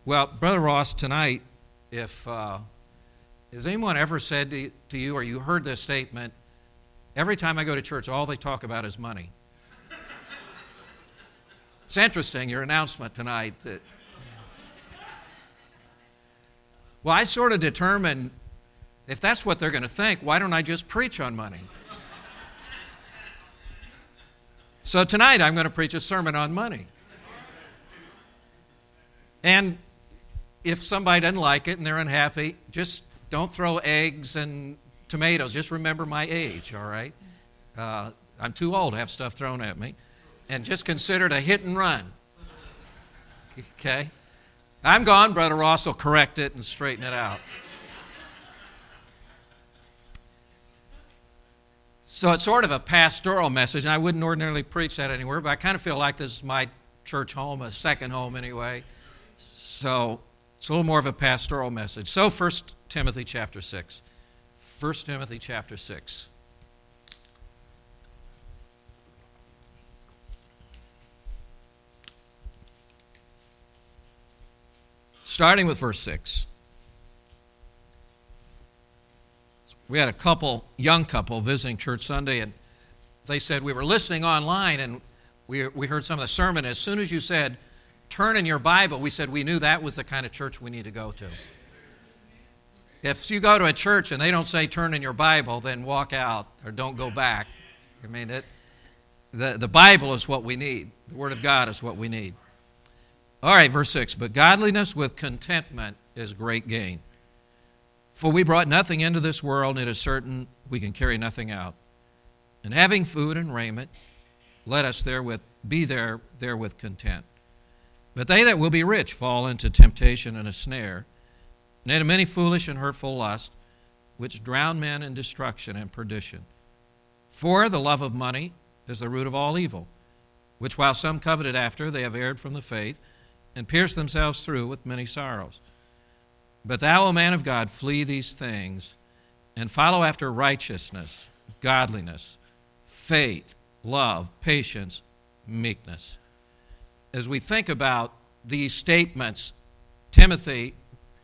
Well, Brother Ross, tonight, if has anyone ever said to you, or you heard this statement, every time I go to church, all they talk about is money? It's interesting, your announcement tonight. Well, I sort of determined, if that's what they're going to think, why don't I just preach on money? So tonight I'm going to preach a sermon on money. And if somebody doesn't like it and they're unhappy, just don't throw eggs and tomatoes. Just remember my age, all right? I'm too old to have stuff thrown at me. And just consider it a hit and run. Okay? I'm gone. Brother Ross will correct it and straighten it out. So it's sort of a pastoral message, and I wouldn't ordinarily preach that anywhere, but I kind of feel like this is my church home, a second home anyway. So it's a little more of a pastoral message. So 1 Timothy chapter 6. 1 Timothy chapter 6. Starting with verse 6. We had a young couple visiting church Sunday, and they said, we were listening online, and we heard some of the sermon. As soon as you said, turn in your Bible, we said we knew that was the kind of church we need to go to. If you go to a church and they don't say turn in your Bible, then walk out or don't go back. I mean, the Bible is what we need. The Word of God is what we need. All right, verse 6. But godliness with contentment is great gain. For we brought nothing into this world, and it is certain we can carry nothing out. And having food and raiment, let us be therewith content. But they that will be rich fall into temptation and a snare, and into many foolish and hurtful lusts, which drown men in destruction and perdition. For the love of money is the root of all evil, which while some coveted after, they have erred from the faith, and pierced themselves through with many sorrows. But thou, O man of God, flee these things, and follow after righteousness, godliness, faith, love, patience, meekness. As we think about these statements, Timothy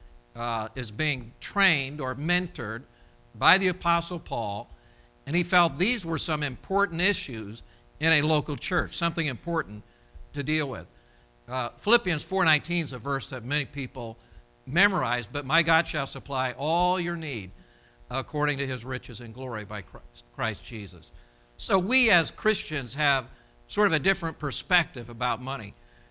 is being trained or mentored by the Apostle Paul, and he felt these were some important issues in a local church, something important to deal with. Philippians 4:19 is a verse that many people memorize, but my God shall supply all your need according to his riches and glory by Christ Jesus. So we as Christians have sort of a different perspective about money.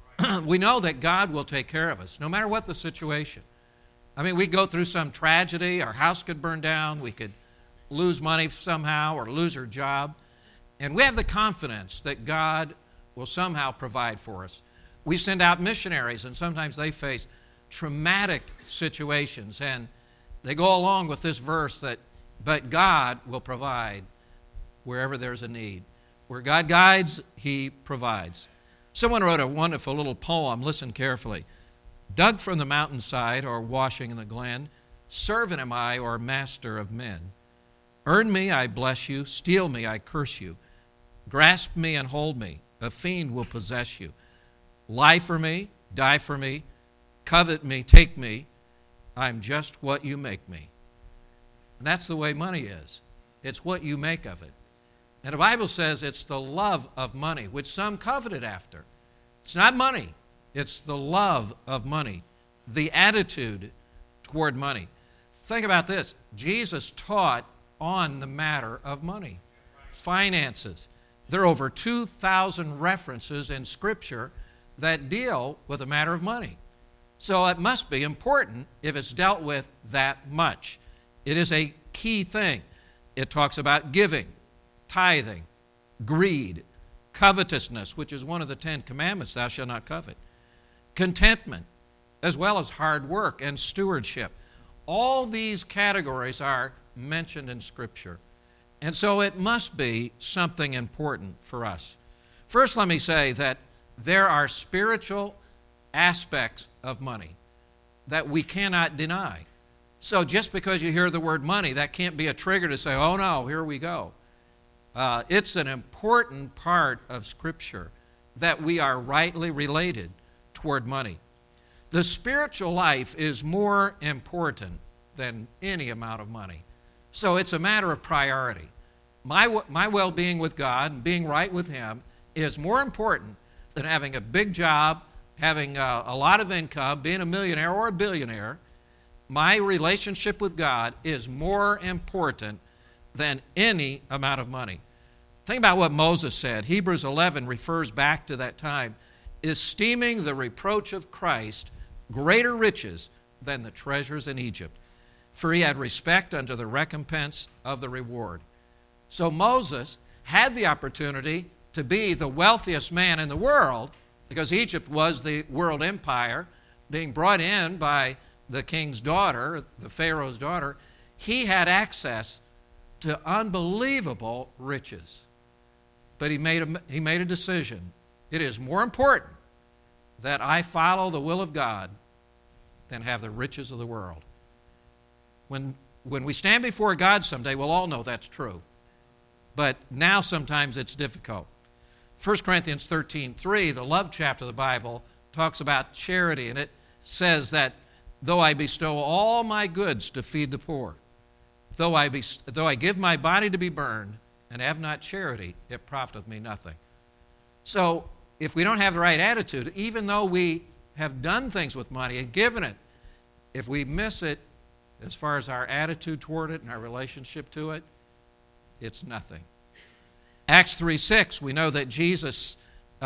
We know that God will take care of us, no matter what the situation. I mean, we go through some tragedy, our house could burn down, we could lose money somehow or lose our job, and we have the confidence that God will somehow provide for us. We send out missionaries, and sometimes they face traumatic situations, and they go along with this verse that, but God will provide wherever there's a need. Where God guides, he provides. Someone wrote a wonderful little poem, listen carefully. Dug from the mountainside or washing in the glen, servant am I or master of men. Earn me, I bless you, steal me, I curse you. Grasp me and hold me, a fiend will possess you. Lie for me, die for me, covet me, take me, I'm just what you make me. And that's the way money is. It's what you make of it. And the Bible says it's the love of money, which some coveted after. It's not money. It's the love of money, the attitude toward money. Think about this. Jesus taught on the matter of money, finances. There are over 2,000 references in Scripture that deal with the matter of money. So it must be important if it's dealt with that much. It is a key thing. It talks about giving, tithing, greed, covetousness, which is one of the 10 commandments, thou shalt not covet, contentment, as well as hard work and stewardship. All these categories are mentioned in Scripture. And so it must be something important for us. First, let me say that there are spiritual aspects of money that we cannot deny. So just because you hear the word money, that can't be a trigger to say, oh no, here we go. It's an important part of Scripture that we are rightly related toward money. The spiritual life is more important than any amount of money. So it's a matter of priority. My well-being with God and being right with Him is more important than having a big job, having a lot of income, being a millionaire or a billionaire. My relationship with God is more important than any amount of money. Think about what Moses said. Hebrews 11 refers back to that time. Esteeming the reproach of Christ greater riches than the treasures in Egypt, for he had respect unto the recompense of the reward. So Moses had the opportunity to be the wealthiest man in the world, because Egypt was the world empire being brought in by the king's daughter, the Pharaoh's daughter. He had access to unbelievable riches. But he made a decision. It is more important that I follow the will of God than have the riches of the world. When we stand before God someday, we'll all know that's true. But now sometimes it's difficult. 1 Corinthians 13:3, the love chapter of the Bible, talks about charity, and it says that though I bestow all my goods to feed the poor, though I give my body to be burned, and have not charity, it profiteth me nothing. So if we don't have the right attitude, even though we have done things with money and given it, if we miss it as far as our attitude toward it and our relationship to it, it's nothing. Acts 3:6, we know that Jesus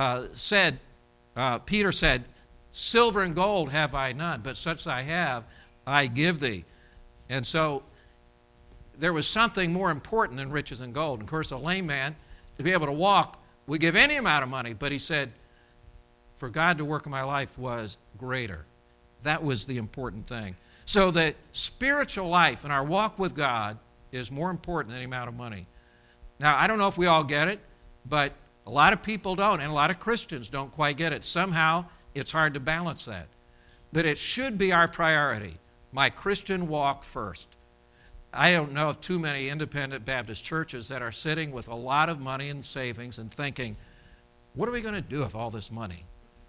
Peter said, silver and gold have I none, but such as I have, I give thee. And so there was something more important than riches and gold. And of course, a lame man, to be able to walk, would give any amount of money, but he said, for God to work in my life was greater. That was the important thing. So the spiritual life and our walk with God is more important than any amount of money. Now, I don't know if we all get it, but a lot of people don't, and a lot of Christians don't quite get it. Somehow, it's hard to balance that. But it should be our priority, my Christian walk first. I don't know of too many independent Baptist churches that are sitting with a lot of money in savings and thinking, what are we going to do with all this money?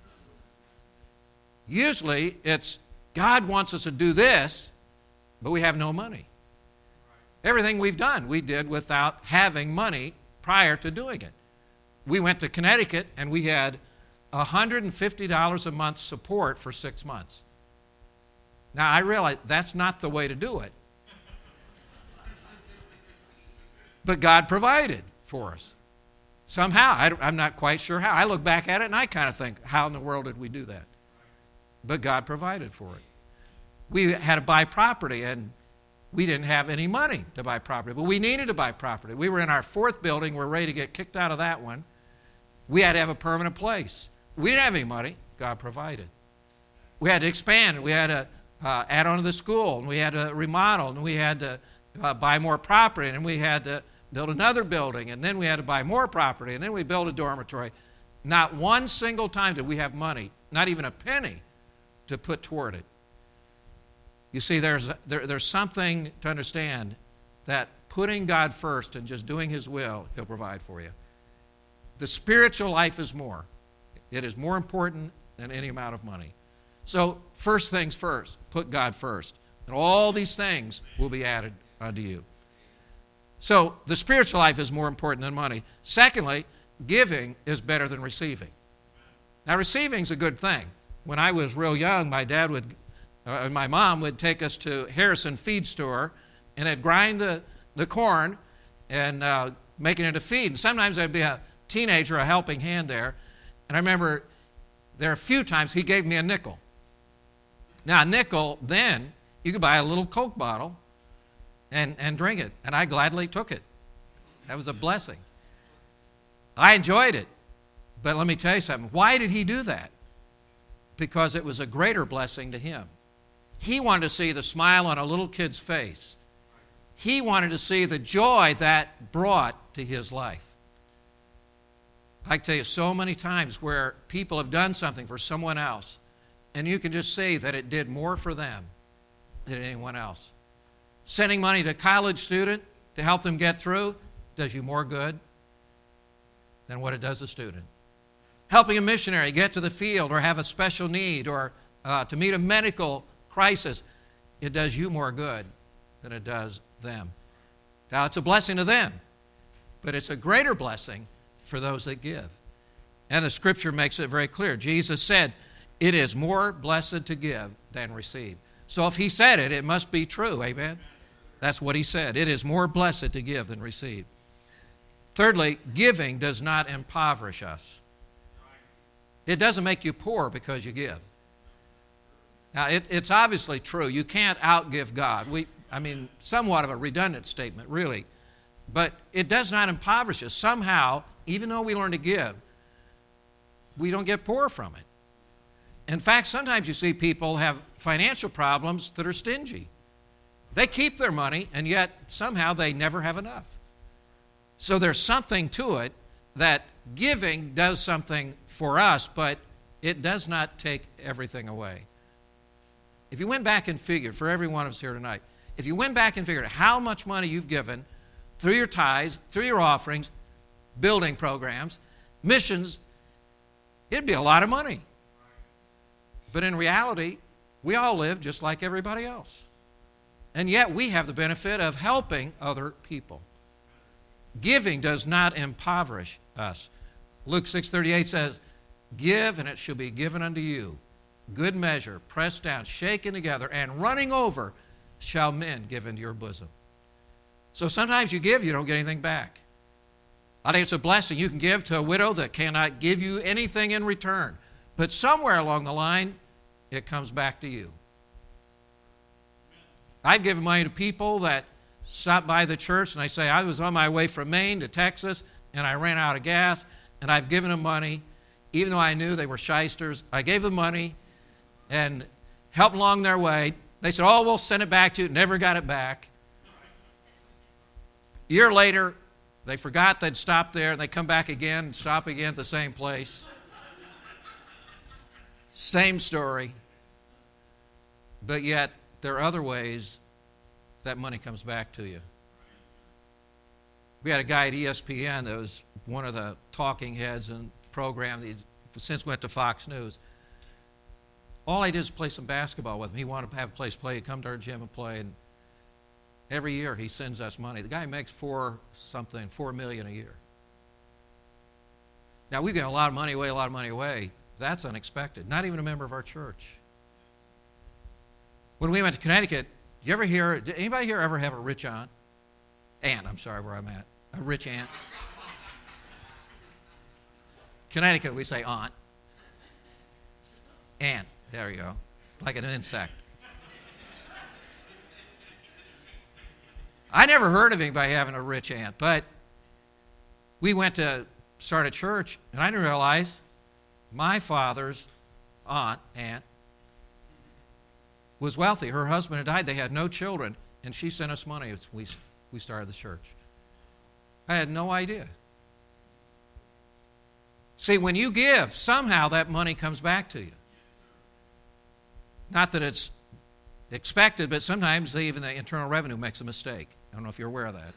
Usually, it's God wants us to do this, but we have no money. Everything we've done, we did without having money prior to doing it. We went to Connecticut and we had $150 a month support for 6 months. Now, I realize that's not the way to do it. But God provided for us. Somehow, I'm not quite sure how. I look back at it and I kind of think, how in the world did we do that? But God provided for it. We had to buy property, and we didn't have any money to buy property, but we needed to buy property. We were in our 4th building. We're ready to get kicked out of that one. We had to have a permanent place. We didn't have any money. God provided. We had to expand. We had to add on to the school, and we had to remodel, and we had to buy more property, and we had to build another building, and then we had to buy more property, and then we built a dormitory. Not one single time did we have money, not even a penny, to put toward it. You see, there's something to understand, that putting God first and just doing His will, He'll provide for you. The spiritual life is more. It is more important than any amount of money. So first things first, put God first. And all these things will be added unto you. So the spiritual life is more important than money. Secondly, giving is better than receiving. Now, receiving is a good thing. When I was real young, my mom would take us to Harrison Feed Store, and they'd grind the corn and make it into feed. And sometimes there'd be a teenager, a helping hand there. And I remember there are a few times he gave me a nickel. Now, a nickel, then, you could buy a little Coke bottle and drink it. And I gladly took it. That was a blessing. I enjoyed it. But let me tell you something. Why did he do that? Because it was a greater blessing to him. He wanted to see the smile on a little kid's face. He wanted to see the joy that brought to his life. I can tell you so many times where people have done something for someone else, and you can just see that it did more for them than anyone else. Sending money to a college student to help them get through does you more good than what it does a student. Helping a missionary get to the field or have a special need or to meet a medical crisis, it does you more good than it does them. Now, it's a blessing to them, but it's a greater blessing for those that give. And the Scripture makes it very clear. Jesus said, it is more blessed to give than receive. So if he said it, it must be true, amen? That's what he said. It is more blessed to give than receive. Thirdly, giving does not impoverish us. It doesn't make you poor because you give. Now, it's obviously true. You can't outgive God. Somewhat of a redundant statement, really. But it does not impoverish us. Somehow, even though we learn to give, we don't get poor from it. In fact, sometimes you see people have financial problems that are stingy. They keep their money, and yet somehow they never have enough. So there's something to it that giving does something for us, but it does not take everything away. If you went back and figured, for every one of us here tonight, if you went back and figured how much money you've given through your tithes, through your offerings, building programs, missions, it'd be a lot of money. But in reality, we all live just like everybody else. And yet we have the benefit of helping other people. Giving does not impoverish us. Luke 6:38 says, give and it shall be given unto you. Good measure, pressed down, shaken together, and running over shall men give into your bosom. So sometimes you give, you don't get anything back. I think it's a blessing. You can give to a widow that cannot give you anything in return. But somewhere along the line, it comes back to you. I've given money to people that stop by the church and they say, I was on my way from Maine to Texas and I ran out of gas, and I've given them money, even though I knew they were shysters. I gave them money and helped along their way. They said, oh, we'll send it back to you. Never got it back. A year later, they forgot they'd stopped there, and they come back again and stop again at the same place. Same story. But yet, there are other ways that money comes back to you. We had a guy at ESPN that was one of the talking heads in the program. He since went to Fox News. All I did is play some basketball with him. He wanted to have a place to play. He'd come to our gym and play. And every year he sends us money. The guy makes $4 million a year. Now, we've got a lot of money away. That's unexpected. Not even a member of our church. When we went to Connecticut, did anybody here ever have a rich aunt? I'm sorry where I'm at. A rich aunt. Connecticut, we say aunt. Ant. There you go. It's like an insect. I never heard of anybody having a rich aunt, but we went to start a church, and I didn't realize my father's aunt was wealthy. Her husband had died. They had no children, and she sent us money as we started the church. I had no idea. See, when you give, somehow that money comes back to you. Not that it's expected, but sometimes even the Internal Revenue makes a mistake. I don't know if you're aware of that.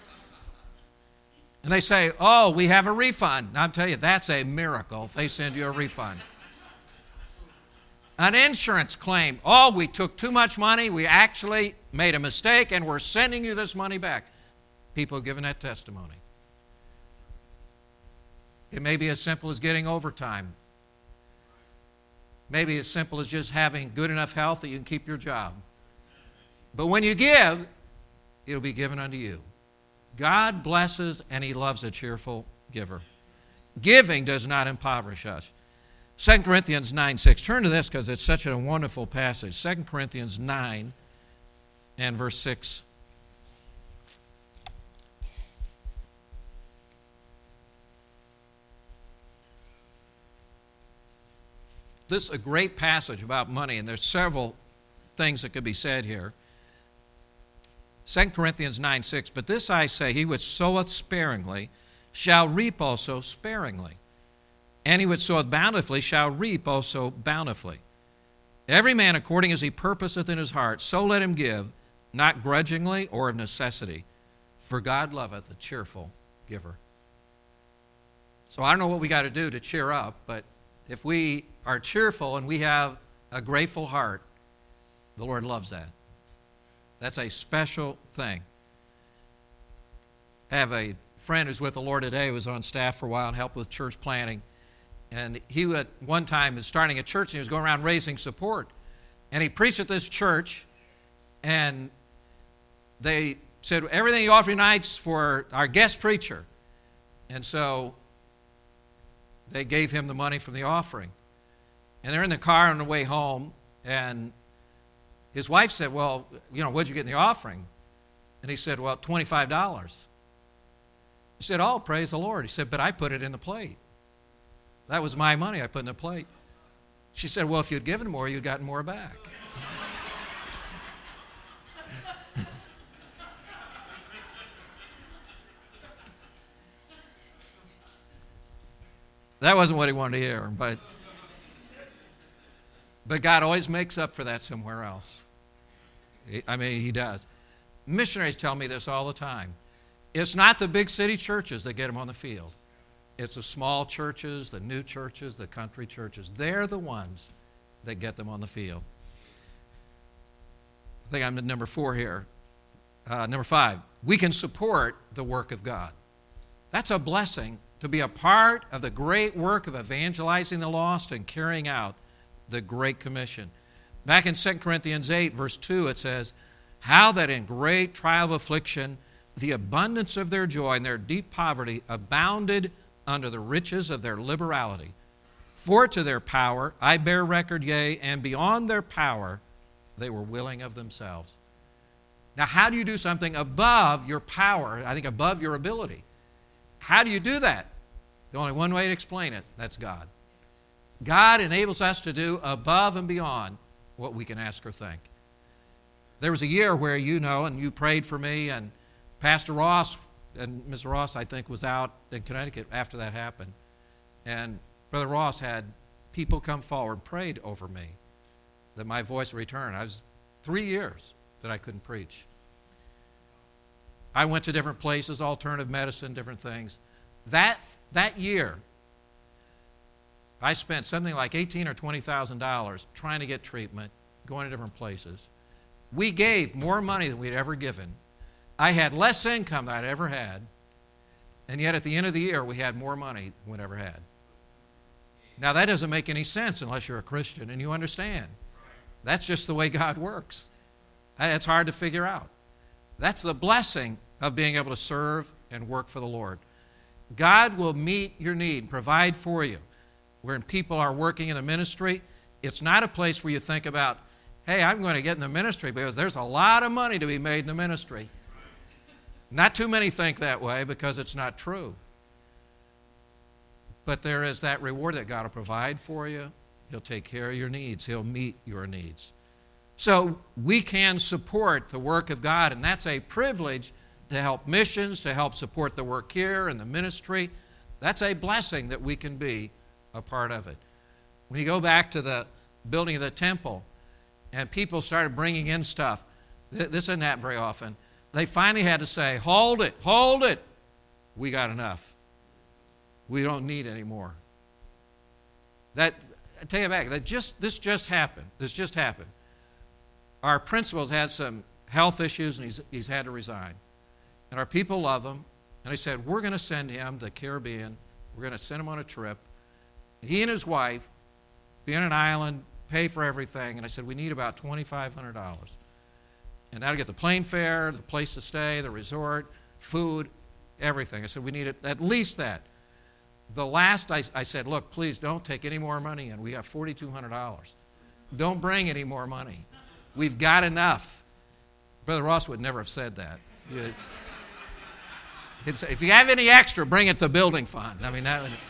And they say, oh, we have a refund. Now, I'll tell you, that's a miracle if they send you a refund. An insurance claim. Oh, we took too much money. We actually made a mistake, and we're sending you this money back. People have given that testimony. It may be as simple as getting overtime. Maybe as simple as just having good enough health that you can keep your job. But when you give, it'll be given unto you. God blesses and He loves a cheerful giver. Giving does not impoverish us. 2 Corinthians 9:6. Turn to this because it's such a wonderful passage. 2 Corinthians 9 and verse 6. This is a great passage about money, and there's several things that could be said here. 2 Corinthians 9:6, but this I say, he which soweth sparingly shall reap also sparingly, and he which soweth bountifully shall reap also bountifully. Every man according as he purposeth in his heart, so let him give, not grudgingly or of necessity, for God loveth a cheerful giver. So I don't know what we got to do to cheer up, but if we are cheerful and we have a grateful heart, the Lord loves that. That's a special thing. I have a friend who's with the Lord today who was on staff for a while and helped with church planting. And he at one time was starting a church and he was going around raising support. And he preached at this church and they said, everything you offer tonight's for our guest preacher. And so they gave him the money from the offering. And they're in the car on the way home, and his wife said, well, what'd you get in the offering? And he said, well, $25. He said, oh, praise the Lord. He said, but I put it in the plate. That was my money I put in the plate. She said, well, if you'd given more, you'd gotten more back. That wasn't what he wanted to hear, but God always makes up for that somewhere else. He does. Missionaries tell me this all the time. It's not the big city churches that get them on the field. It's the small churches, the new churches, the country churches. They're the ones that get them on the field. I think I'm at number 4 here. Number 5, we can support the work of God. That's a blessing to be a part of the great work of evangelizing the lost and carrying out the Great Commission. Back in 2 Corinthians 8, verse 2, it says, how that in great trial of affliction, the abundance of their joy and their deep poverty abounded under the riches of their liberality. For to their power I bear record, yea, and beyond their power they were willing of themselves. Now, how do you do something above your power, I think above your ability? How do you do that? There's only one way to explain it. That's God. God enables us to do above and beyond what we can ask or think. There was a year where and you prayed for me, and Pastor Ross and Mr. Ross, I think, was out in Connecticut after that happened. And Brother Ross had people come forward, prayed over me that my voice would return. I was 3 years that I couldn't preach. I went to different places, alternative medicine, different things. That year, I spent something like $18,000 or $20,000 trying to get treatment, going to different places. We gave more money than we'd ever given. I had less income than I'd ever had, and yet at the end of the year, we had more money than we'd ever had. Now, that doesn't make any sense unless you're a Christian and you understand. That's just the way God works. It's hard to figure out. That's the blessing of being able to serve and work for the Lord. God will meet your need, provide for you. When people are working in a ministry, it's not a place where you think about, hey, I'm going to get in the ministry because there's a lot of money to be made in the ministry. Not too many think that way because it's not true. But there is that reward that God will provide for you. He'll take care of your needs. He'll meet your needs. So we can support the work of God, and that's a privilege to help missions, to help support the work here and the ministry. That's a blessing that we can be a part of it. When you go back to the building of the temple and people started bringing in stuff, this doesn't happen very often. They finally had to say, hold it. We got enough. We don't need any more. I take it back. This just happened. Our principal's had some health issues, and he's had to resign. And our people love him. And they said, we're going to send him to the Caribbean. We're going to send him on a trip. He and his wife be on an island, pay for everything. And I said, we need about $2,500. And that'll get the plane fare, the place to stay, the resort, food, everything. I said, we need at least that. The last, I said, look, please don't take any more money in. We got $4,200. Don't bring any more money. We've got enough. Brother Ross would never have said that. He'd say, if you have any extra, bring it to the building fund. I mean, that would...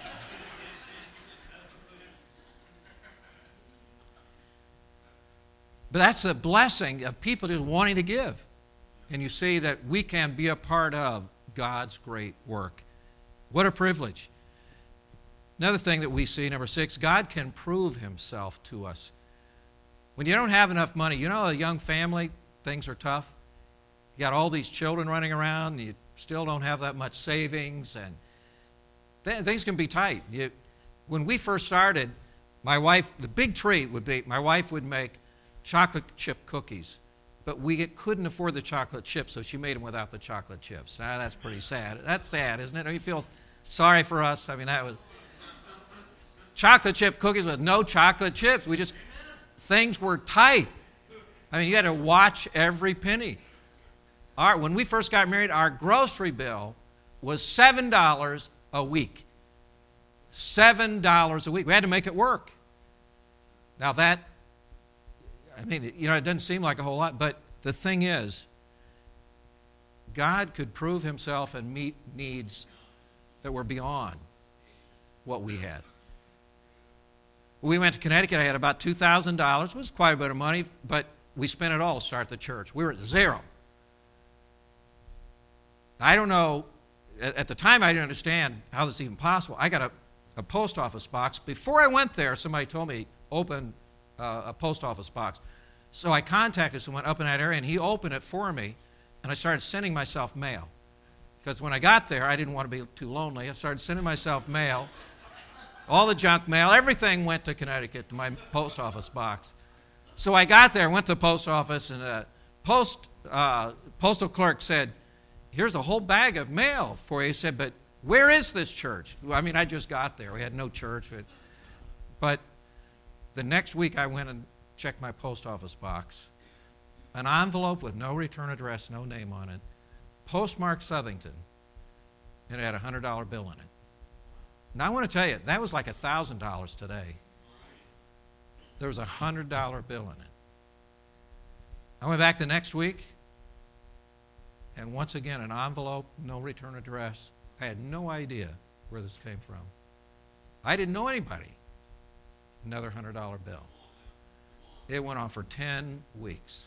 But that's the blessing of people just wanting to give. And you see that we can be a part of God's great work. What a privilege. Another thing that we see, number 6, God can prove himself to us. When you don't have enough money, a young family, things are tough. You got all these children running around, and you still don't have that much savings, and things can be tight. When we first started, My wife, the big treat would be, my wife would make chocolate chip cookies, but we couldn't afford the chocolate chips, so she made them without the chocolate chips. Now, that's pretty sad. That's sad, isn't it? Don't you feel sorry for us? I mean, that was chocolate chip cookies with no chocolate chips. Things were tight. I mean, you had to watch every penny. When we first got married, our grocery bill was $7 a week. $7 a week. We had to make it work. Now it doesn't seem like a whole lot, but the thing is, God could prove himself and meet needs that were beyond what we had. We went to Connecticut. I had about $2,000. It was quite a bit of money, but we spent it all to start the church. We were at zero. I don't know, at the time I didn't understand how this is even possible. I got a post office box. Before I went there, somebody told me, open a post office box. So I contacted someone up in that area, and he opened it for me, and I started sending myself mail. Because when I got there, I didn't want to be too lonely. I started sending myself mail. All the junk mail, everything went to Connecticut, to my post office box. So I got there, went to the post office, and the postal clerk said, "Here's a whole bag of mail for you." He said, "But where is this church?" I mean, I just got there. We had no church. But the next week I went and checked my post office box. An envelope with no return address, no name on it, postmarked Southington, and it had a $100 bill in it. Now I want to tell you, that was like $1,000 today. There was a $100 bill in it. I went back the next week, and once again, an envelope, no return address. I had no idea where this came from. I didn't know anybody. Another $100 bill. It went on for 10 weeks.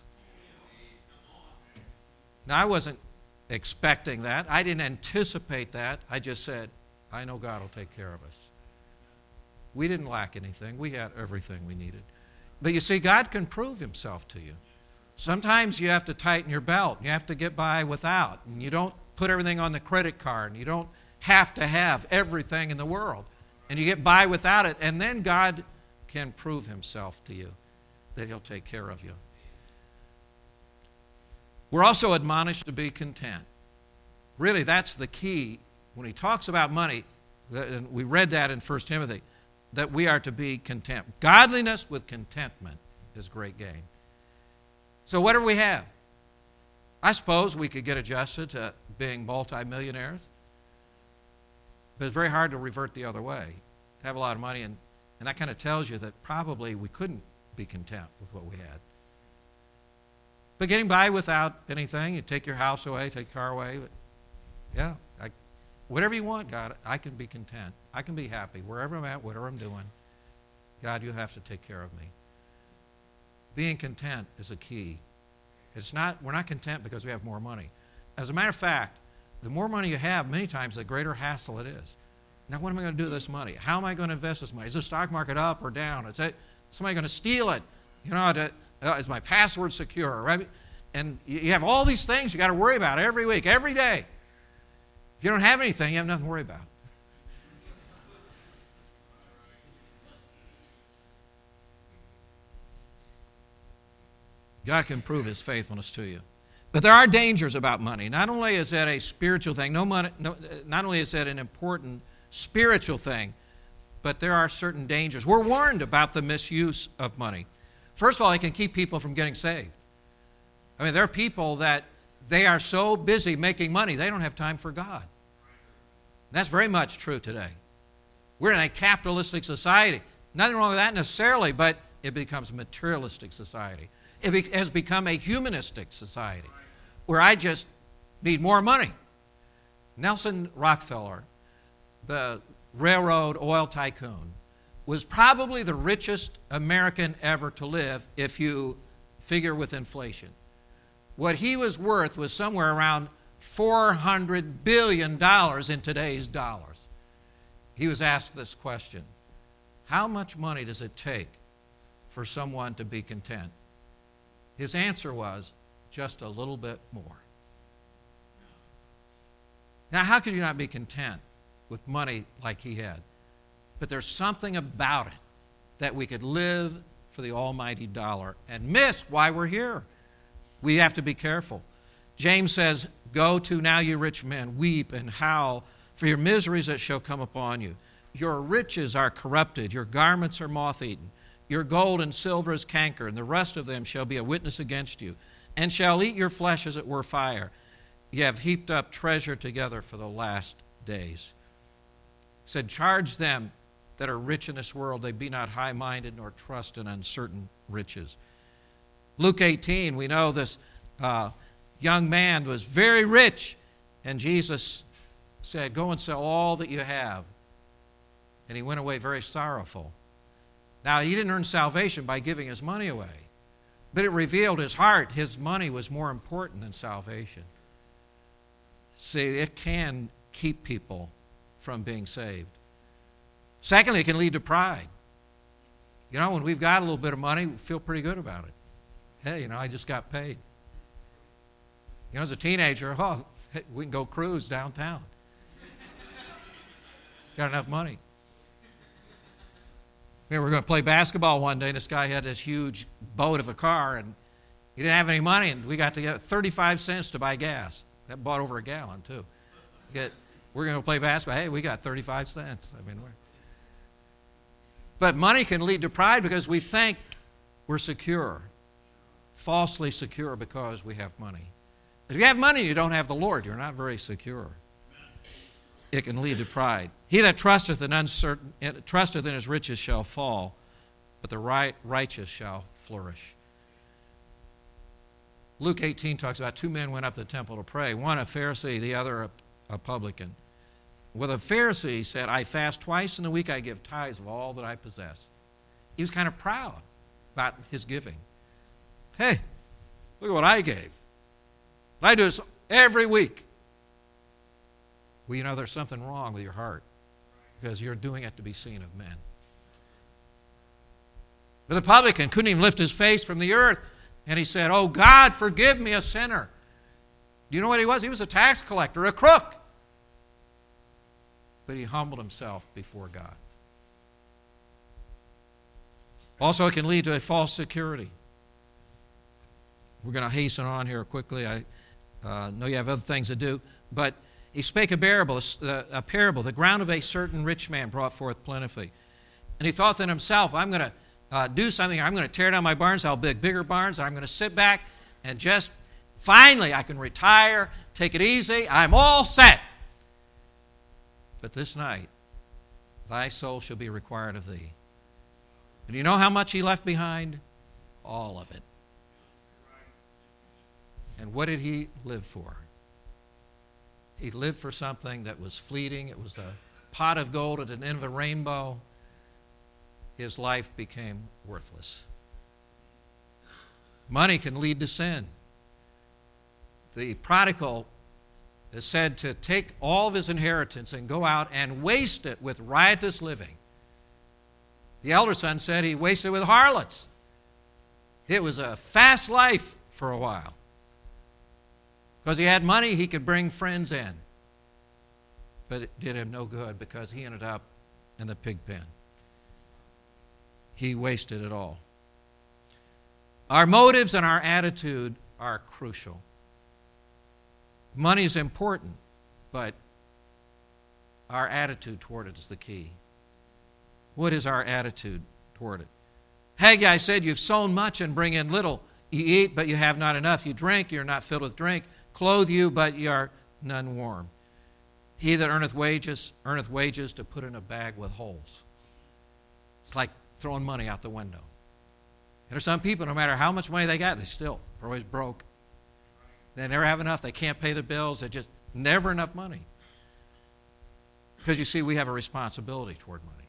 Now, I wasn't expecting that. I didn't anticipate that. I just said, I know God will take care of us. We didn't lack anything. We had everything we needed. But you see, God can prove himself to you. Sometimes you have to tighten your belt. You have to get by without. And you don't put everything on the credit card. And you don't have to have everything in the world. And you get by without it. And then God can prove himself to you that he'll take care of you. We're also admonished to be content. Really, that's the key. When he talks about money, and we read that in 1 Timothy, that we are to be content. Godliness with contentment is great gain. So what do we have? I suppose we could get adjusted to being multimillionaires, but it's very hard to revert the other way. To have a lot of money, and that kind of tells you that probably we couldn't be content with what we had. But getting by without anything, you take your house away, take your car away, but yeah, whatever you want, God, I can be content. I can be happy wherever I'm at, whatever I'm doing. God, you have to take care of me. Being content is a key. We're not content because we have more money. As a matter of fact, the more money you have, many times the greater hassle it is. Now, what am I going to do with this money? How am I going to invest this money? Is the stock market up or down? Is somebody going to steal it? Is my password secure? Right? And you have all these things you got to worry about every week, every day. If you don't have anything, you have nothing to worry about. God can prove his faithfulness to you. But there are dangers about money. Not only is that a spiritual thing, not only is that an important spiritual thing, but there are certain dangers. We're warned about the misuse of money. First of all, it can keep people from getting saved. I mean, there are people that they are so busy making money, they don't have time for God. And that's very much true today. We're in a capitalistic society. Nothing wrong with that necessarily, but it becomes a materialistic society. It has become a humanistic society where I just need more money. Nelson Rockefeller, the railroad oil tycoon, was probably the richest American ever to live if you figure with inflation. What he was worth was somewhere around $400 billion in today's dollars. He was asked this question: how much money does it take for someone to be content? His answer was, just a little bit more. Now, how could you not be content with money like he had? But there's something about it that we could live for the almighty dollar and miss why we're here. We have to be careful. James says, "Go to now, you rich men, weep and howl for your miseries that shall come upon you. Your riches are corrupted, your garments are moth-eaten. Your gold and silver is canker, and the rest of them shall be a witness against you, and shall eat your flesh as it were fire. You have heaped up treasure together for the last days." He said, "Charge them that are rich in this world, they be not high-minded, nor trust in uncertain riches." Luke 18, we know this young man was very rich, and Jesus said, "Go and sell all that you have." And he went away very sorrowful. Now, he didn't earn salvation by giving his money away, but it revealed his heart. His money was more important than salvation. See, it can keep people from being saved. Secondly, it can lead to pride. You know, when we've got a little bit of money, we feel pretty good about it. Hey, I just got paid. As a teenager, hey, we can go cruise downtown. Got enough money. We were going to play basketball one day, and this guy had this huge boat of a car, and he didn't have any money, and we got to get 35 cents to buy gas. That bought over a gallon, too. We're going to play basketball. Hey, we got 35 cents. But money can lead to pride because we think we're secure, falsely secure because we have money. If you have money and you don't have the Lord, you're not very secure. It can lead to pride. He that trusteth in his riches shall fall, but the righteous shall flourish. Luke 18 talks about two men went up to the temple to pray, one a Pharisee, the other a publican. Well, the Pharisee said, "I fast twice in the week, I give tithes of all that I possess." He was kind of proud about his giving. Hey, look at what I gave. I do this every week. Well, there's something wrong with your heart because you're doing it to be seen of men. But the publican couldn't even lift his face from the earth, and he said, "Oh, God, forgive me, a sinner." Do you know what he was? He was a tax collector, a crook. But he humbled himself before God. Also, it can lead to a false security. We're going to hasten on here quickly. I know you have other things to do, but he spake a parable. The ground of a certain rich man brought forth plentifully. And he thought to himself, "I'm going to do something. I'm going to tear down my barns. I'll build bigger barns. And I'm going to sit back and just finally I can retire, take it easy. I'm all set. But this night, thy soul shall be required of thee." And you know how much he left behind? All of it. And what did he live for? He lived for something that was fleeting. It was the pot of gold at the end of a rainbow. His life became worthless. Money can lead to sin. The prodigal is said to take all of his inheritance and go out and waste it with riotous living. The elder son said he wasted it with harlots. It was a fast life for a while. Because he had money, he could bring friends in. But it did him no good because he ended up in the pig pen. He wasted it all. Our motives and our attitude are crucial. Money is important, but our attitude toward it is the key. What is our attitude toward it? Haggai said, "You've sown much and bring in little. You eat, but you have not enough. You drink, you're not filled with drink. Clothe you, but you are none warm. He that earneth wages to put in a bag with holes." It's like throwing money out the window. And there's some people, no matter how much money they got, they're always broke. They never have enough. They can't pay the bills. They're just never enough money. Because you see, we have a responsibility toward money.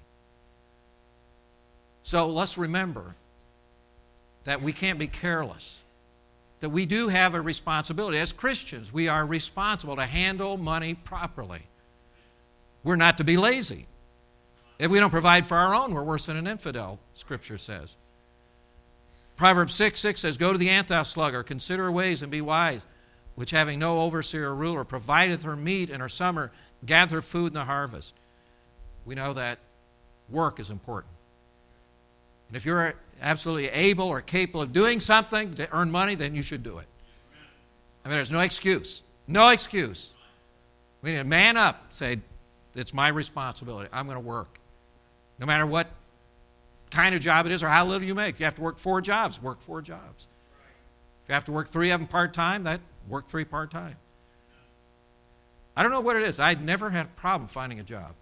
So let's remember that we can't be careless, that we do have a responsibility. As Christians, we are responsible to handle money properly. We're not to be lazy. If we don't provide for our own, we're worse than an infidel, Scripture says. Proverbs 6:6 says, "Go to the ant, thou sluggard, consider her ways and be wise, which having no overseer or ruler, provideth her meat in her summer, gathereth food in the harvest." We know that work is important. And if you're absolutely able or capable of doing something to earn money, then you should do it. I mean, there's no excuse. No excuse. We need to man up, say, it's my responsibility. I'm going to work. No matter what kind of job it is or how little you make. If you have to work 4 jobs, work 4 jobs. If you have to work 3 of them part-time, work 3 part-time. I don't know what it is. I never had a problem finding a job.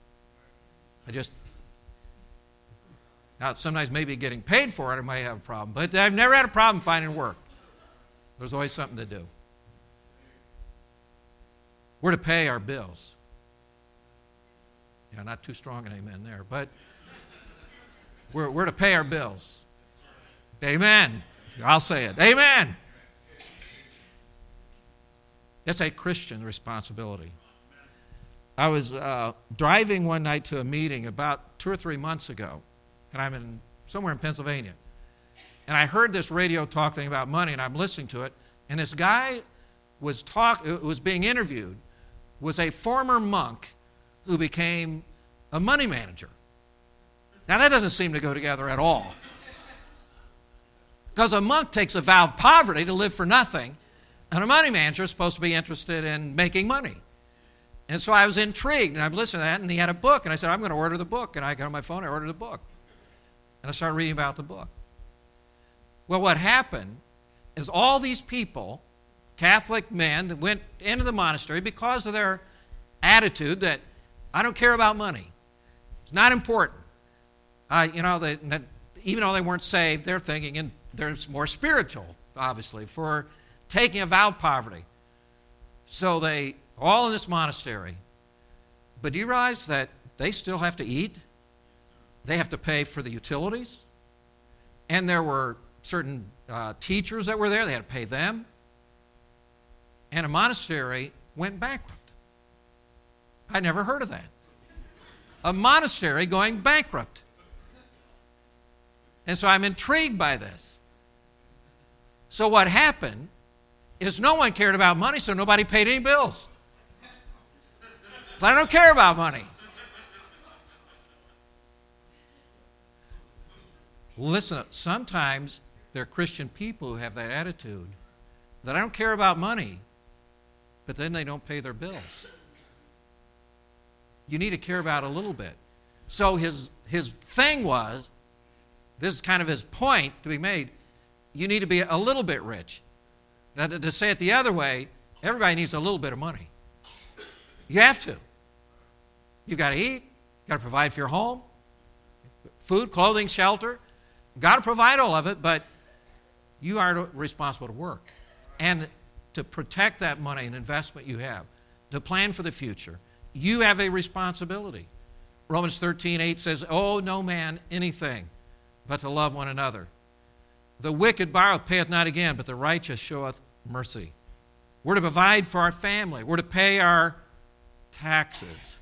Now sometimes maybe getting paid for it, I might have a problem. But I've never had a problem finding work. There's always something to do. We're to pay our bills. Yeah, not too strong an amen there, but we're to pay our bills. Amen. I'll say it. Amen. That's a Christian responsibility. I was driving one night to a meeting about 2 or 3 months ago, and I'm somewhere in Pennsylvania. And I heard this radio talk thing about money, and I'm listening to it, and this guy was being interviewed, was a former monk who became a money manager. Now that doesn't seem to go together at all. Because a monk takes a vow of poverty to live for nothing, and a money manager is supposed to be interested in making money. And so I was intrigued, and I'm listening to that, and he had a book, and I said, I'm going to order the book. And I got on my phone, I ordered the book. And I started reading about the book. Well, what happened is all these people, Catholic men, that went into the monastery because of their attitude that I don't care about money. It's not important. Even though they weren't saved, they're thinking, and they're more spiritual, obviously, for taking a vow of poverty. So they all in this monastery. But do you realize that they still have to eat? They have to pay for the utilities. And there were certain teachers that were there. They had to pay them. And a monastery went bankrupt. I'd never heard of that. A monastery going bankrupt. And so I'm intrigued by this. So what happened is no one cared about money, so nobody paid any bills. So I don't care about money. Listen, sometimes there are Christian people who have that attitude that I don't care about money, but then they don't pay their bills. You need to care about it a little bit. So his thing was, this is kind of his point to be made, you need to be a little bit rich. Now, to say it the other way, everybody needs a little bit of money. You have to. You've got to eat. You've got to provide for your home. Food, clothing, shelter. You've got to provide all of it, but you are responsible to work. And to protect that money and investment you have. To plan for the future. You have a responsibility. Romans 13:8 says, owe no man anything but to love one another. The wicked borroweth, payeth not again, but the righteous showeth mercy. We're to provide for our family. We're to pay our taxes.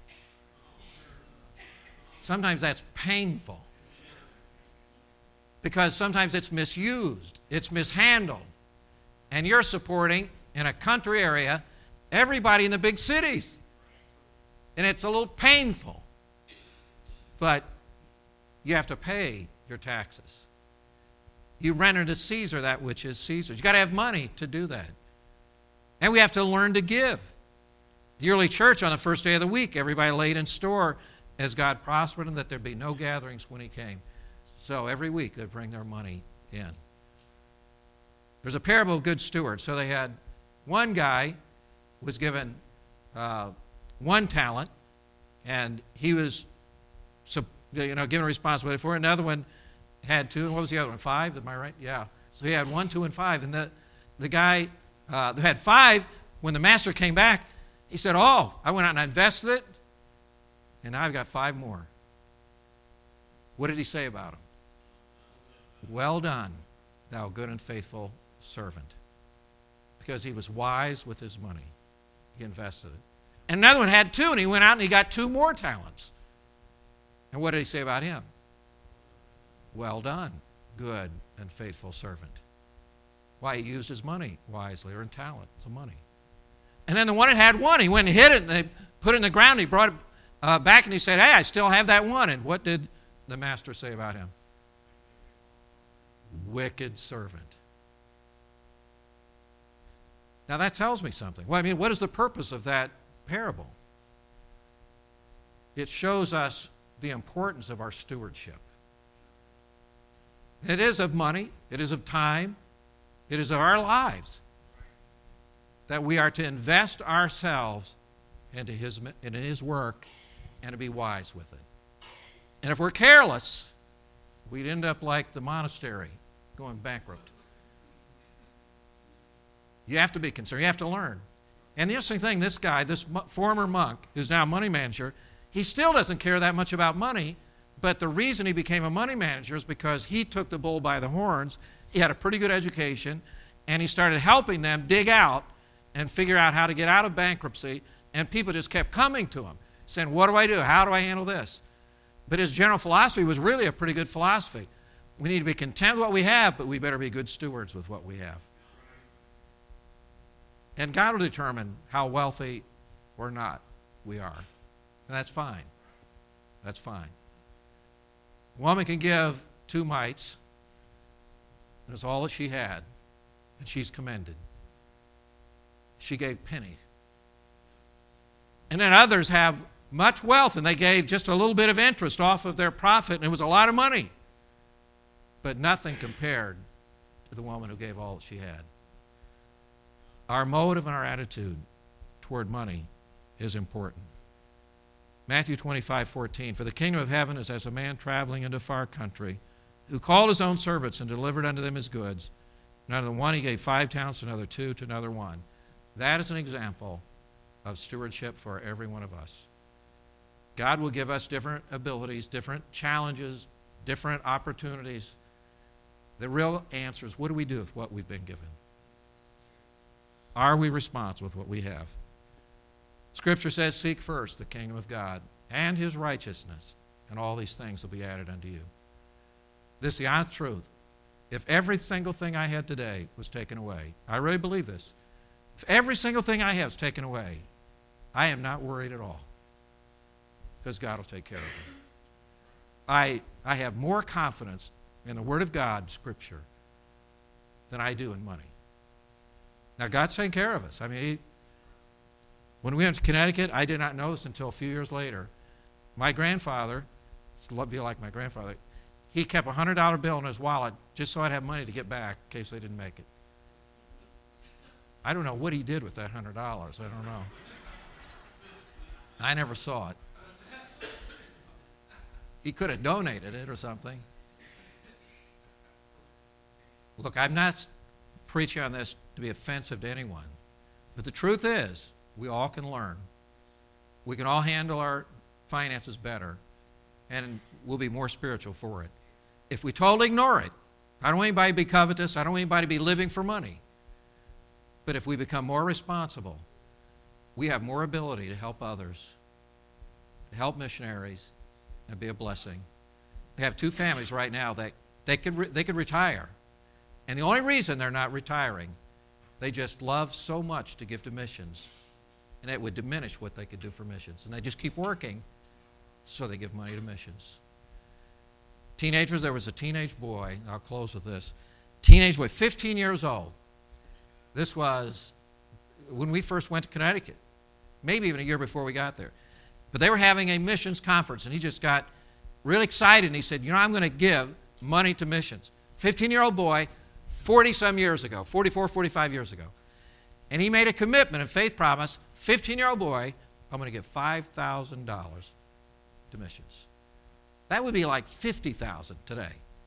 Sometimes that's painful because sometimes it's misused, it's mishandled. And you're supporting, in a country area, everybody in the big cities. And it's a little painful. But you have to pay your taxes. You render to Caesar that which is Caesar's. You've got to have money to do that. And we have to learn to give. The early church, on the first day of the week, everybody laid in store as God prospered them, that there'd be no gatherings when he came. So every week they'd bring their money in. There's a parable of good stewards. So they had one guy was given 1 talent, and he was given responsibility for it. Another one had 2, and what was the other one? 5, am I right? Yeah. So he had 1, 2, and 5. And the guy who had 5, when the master came back, he said, oh, I went out and I invested it, and now I've got 5 more. What did he say about him? Well done, thou good and faithful servant. Because he was wise with his money. He invested it. And another one had 2, and he went out and he got 2 more talents. And what did he say about him? Well done, good and faithful servant. Why? He used his money wisely, or in talent, the money. And then the one that had 1, he went and hid it, and they put it in the ground. He brought it back, and he said, hey, I still have that 1. And what did the master say about him? wicked servant. Now that tells me something. Well, I mean, what is the purpose of that parable? It shows us the importance of our stewardship. It is of money, it is of time, it is of our lives, that we are to invest ourselves into His work and to be wise with it. And if we're careless, we'd end up like the monastery, going bankrupt. You have to be concerned. You have to learn. And the interesting thing, this guy, this former monk, who's now a money manager, he still doesn't care that much about money, but the reason he became a money manager is because he took the bull by the horns. He had a pretty good education, and he started helping them dig out and figure out how to get out of bankruptcy, and people just kept coming to him, saying, what do I do? How do I handle this? But his general philosophy was really a pretty good philosophy. We need to be content with what we have, but we better be good stewards with what we have. And God will determine how wealthy or not we are. And that's fine. That's fine. A woman can give 2 mites. That's all that she had. And she's commended. She gave penny. And then others have much wealth, and they gave just a little bit of interest off of their profit, and it was a lot of money. But nothing compared to the woman who gave all that she had. Our motive and our attitude toward money is important. Matthew 25:14, for the kingdom of heaven is as a man traveling into a far country, who called his own servants and delivered unto them his goods. And unto the one he gave 5 talents, to another 2, to another 1. That is an example of stewardship for every one of us. God will give us different abilities, different challenges, different opportunities. The real answer is, what do we do with what we've been given? Are we responsible with what we have? Scripture says, seek first the kingdom of God and His righteousness, and all these things will be added unto you. This is the honest truth. If every single thing I had today was taken away, I really believe this. If every single thing I have is taken away, I am not worried at all, because God will take care of it. I have more confidence in the Word of God, Scripture, than I do in money. Now, God's taking care of us. I mean, when we went to Connecticut, I did not know this until a few years later. My grandfather, it's a bit like my grandfather, he kept a $100 bill in his wallet just so I'd have money to get back in case they didn't make it. I don't know what he did with that $100. I don't know. I never saw it. He could have donated it or something. Look, I'm not preaching on this to be offensive to anyone, but the truth is, we all can learn. We can all handle our finances better, and we'll be more spiritual for it. If we totally ignore it, I don't want anybody to be covetous. I don't want anybody to be living for money. But if we become more responsible, we have more ability to help others, to help missionaries, and be a blessing. We have 2 families right now that they could retire. And the only reason they're not retiring, they just love so much to give to missions. And it would diminish what they could do for missions. And they just keep working, so they give money to missions. Teenagers, there was a teenage boy, and I'll close with this. Teenage boy, 15 years old. This was when we first went to Connecticut, maybe even a year before we got there. But they were having a missions conference, and he just got really excited, and he said, I'm going to give money to missions. 15-year-old boy, 40-some years ago, 44, 45 years ago. And he made a commitment, a faith promise, 15-year-old boy, I'm going to give $5,000 to missions. That would be like $50,000 today.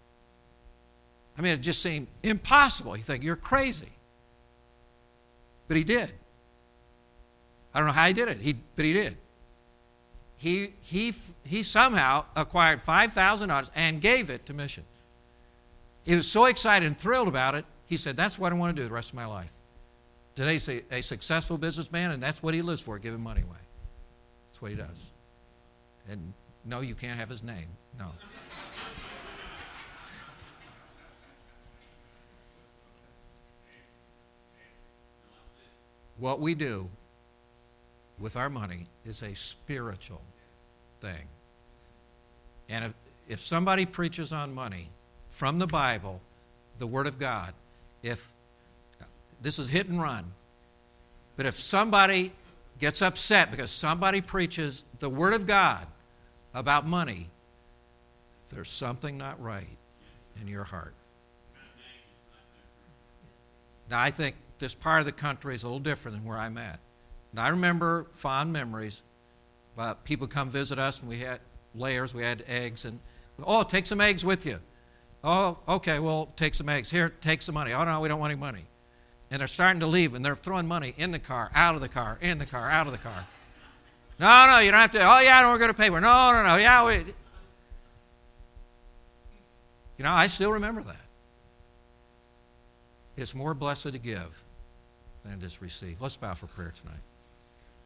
I mean, it just seemed impossible. You think, you're crazy. But he did. I don't know how he did it, but he did. He somehow acquired $5,000 and gave it to mission. He was so excited and thrilled about it, he said, that's what I want to do the rest of my life. Today he's a successful businessman, and that's what he lives for, giving money away. That's what he does. And no, you can't have his name. No. What we do with our money is a spiritual thing. And if somebody preaches on money from the Bible the Word of God. If this is hit and run, but if somebody gets upset because somebody preaches the Word of God about money, there's something not right in your heart. Now, I think this part of the country is a little different than where I'm at. And I remember fond memories about people come visit us, and we had layers, we had eggs, and, oh, take some eggs with you. Oh, okay, well, take some eggs. Here, take some money. Oh, no, we don't want any money. And they're starting to leave, and they're throwing money in the car, out of the car, in the car, out of the car. No, you don't have to. Oh, yeah, no, we're going to pay for it. No, yeah, we. You know, I still remember that. It's more blessed to give than it is receive. Let's bow for prayer tonight.